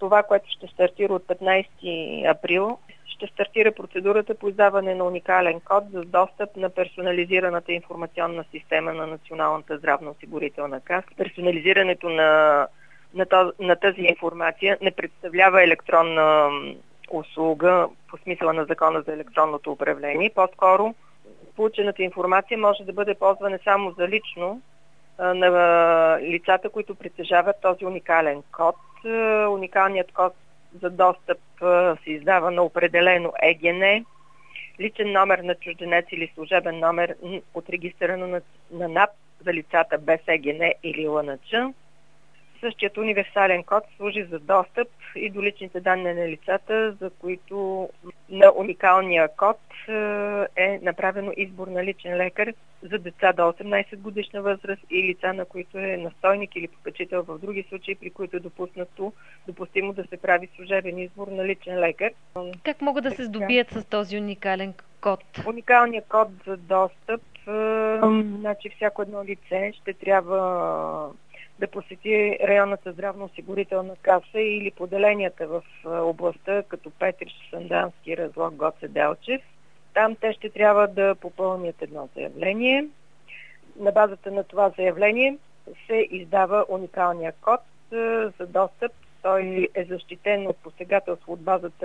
това, което ще стартира от 15 април, ще стартира процедурата по издаване на уникален код за достъп на персонализираната информационна система на Националната здравноосигурителна каса. Персонализирането на тази информация не представлява електронна услуга по смисъла на Закона за електронното управление. По-скоро получената информация може да бъде ползвана само за лично на лицата, които притежават този уникален код. Уникалният код за достъп се издава на определено ЕГН, личен номер на чужденец или служебен номер от регистъра на НАП за лицата без ЕГН или ЛНЧ. Същият универсален код служи за достъп и до личните данни на лицата, за които на уникалния код е направено избор на личен лекар за деца до 18 годишна възраст и лица, на които е настойник или попечител в други случаи, при които е допустимо да се прави служебен избор на личен лекар. Как могат да се здобият с този уникален код? Уникалният код за достъп, значи всяко едно лице ще трябва да посети районната здравноосигурителна каса или поделенията в областта, като Петрич, Сандански, Разлог, Гоце Делчев. Там те ще трябва да попълнят едно заявление. На базата на това заявление се издава уникалния код за достъп. Той е защитен от посегателство от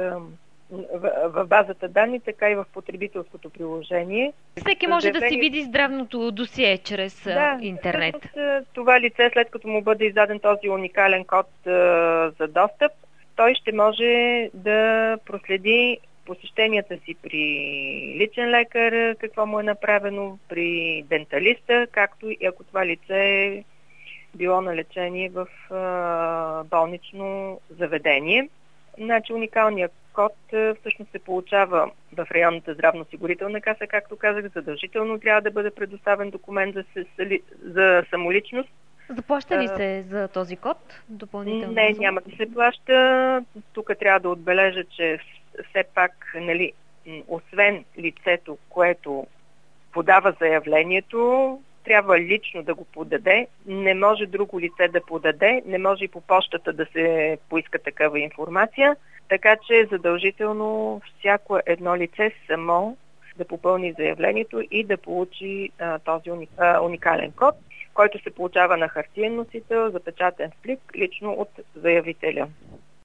в базата данни, така и в потребителското приложение. Всеки може да си види здравното досие чрез интернет. Това лице, след като му бъде издаден този уникален код за достъп, той ще може да проследи посещенията си при личен лекар, какво му е направено, при денталиста, както и ако това лице е било на лечение в болнично заведение. Значи уникалният код всъщност се получава в районната здравноосигурителна каса, както казах, задължително трябва да бъде предоставен документ за самоличност. Заплаща ли се за този код допълнително? Не, няма да се плаща. Тук трябва да отбележа, че все пак, освен лицето, което подава заявлението, трябва лично да го подаде, не може друго лице да подаде, не може и по почтата да се поиска такава информация, така че е задължително всяко едно лице само да попълни заявлението и да получи този уникален код, който се получава на хартиен носител, запечатан в плик, лично от заявителя.